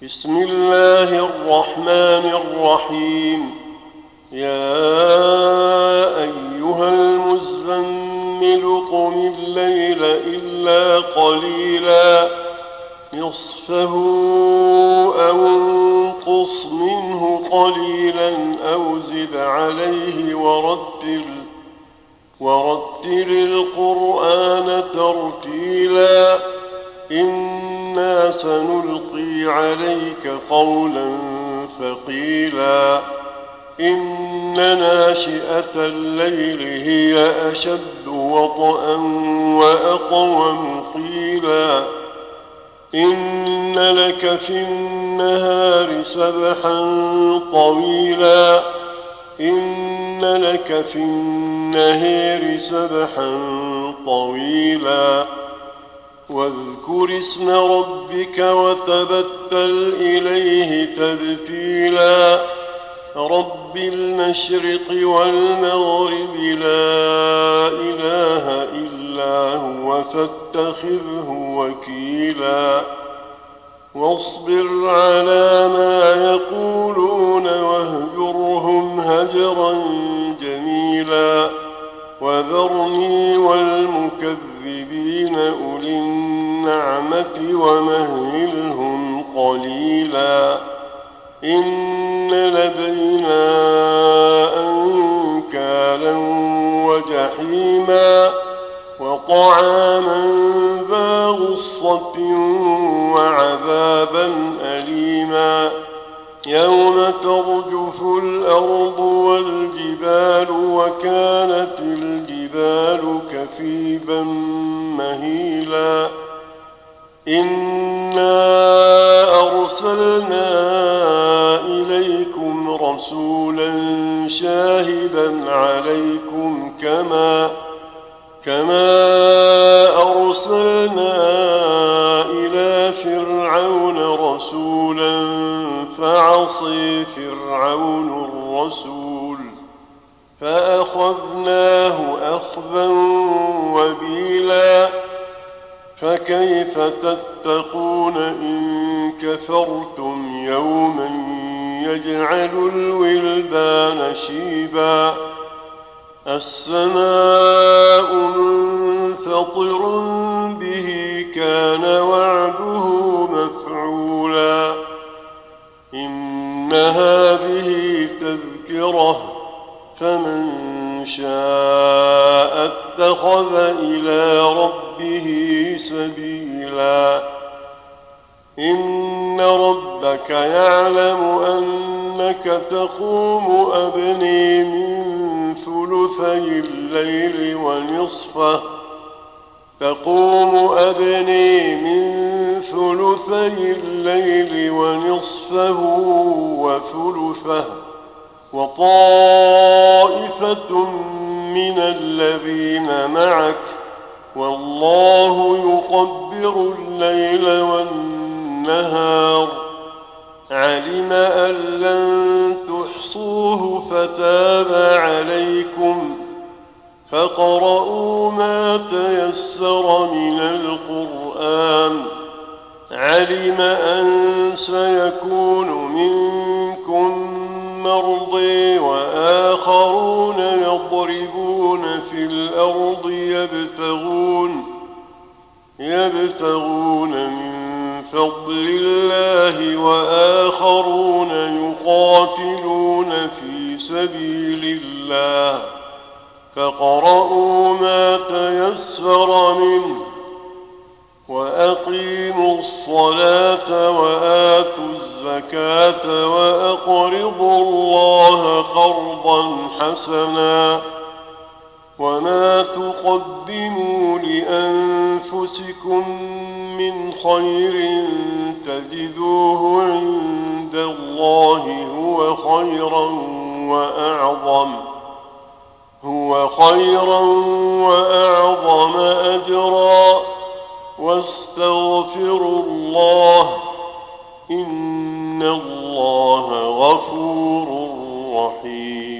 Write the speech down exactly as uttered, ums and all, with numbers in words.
بسم الله الرحمن الرحيم. يا أيها المزمل قم الليل إلا قليلا نصفه أو انقص منه قليلا أو زد عليه ورتل ورتل القرآن ترتيلا إنا سنلقي عليك قولا ثقيلا إن ناشئة الليل هي أشد وطئا وأقوم قيلا إن لك في النهار سبحا طويلا إن لك في النهار سبحا طويلا واذكر اسم ربك وتبتل إليه تبتيلا رب المشرق والمغرب لا إله إلا هو فاتخذه وكيلا واصبر على ما يقولون واهجرهم هجرا جميلا وذرني والمكذبين أولي النعمة ومهلهم قليلا إن لدينا أنكالا وجحيما وطعاما ذا غصة وعذابا أليما يوم ترجف الأرض والجبال وكانت الجبال كثيبا مهيلا إنا أرسلنا إليكم رسولا شاهدا عليكم كما كما أرسلنا إلى فرعون رسولا فعصي فرعون الرسول فأخذناه أخذا وبيلا فكيف تتقون إن كفرتم يوما يجعل الولدان شيبا السماء منفطر به كان وعده مفعولا إن هذه تذكرة فمن شاء اتخذ إلى ربه سبيلا إن ربك يعلم أنك تقوم أدنى من ثلثي الليل ونصفه تقوم أدنى من ثلثي الليل ونصفه وثلثه وطائفة من الذين معك والله يقدر الليل والنهار علم أن لن تحصوه فتاب عليكم فاقرؤوا ما تيسر من القرآن علم أن سيكون منكم مرضى وآخرون يضربون في الأرض يبتغون يبتغون من فضل الله وآخرون يقاتلون في سبيل الله فاقرؤوا ما تيسر منه وأقيموا الصلاة وآتوا الزكاة وأقرضوا الله قرضا حسنا وما تقدموا لأنفسكم من خير تجدوه عند الله هو خيرا وأعظم هو خيرا وأعظم أجرا واستغفروا الله إن الله غفور رحيم.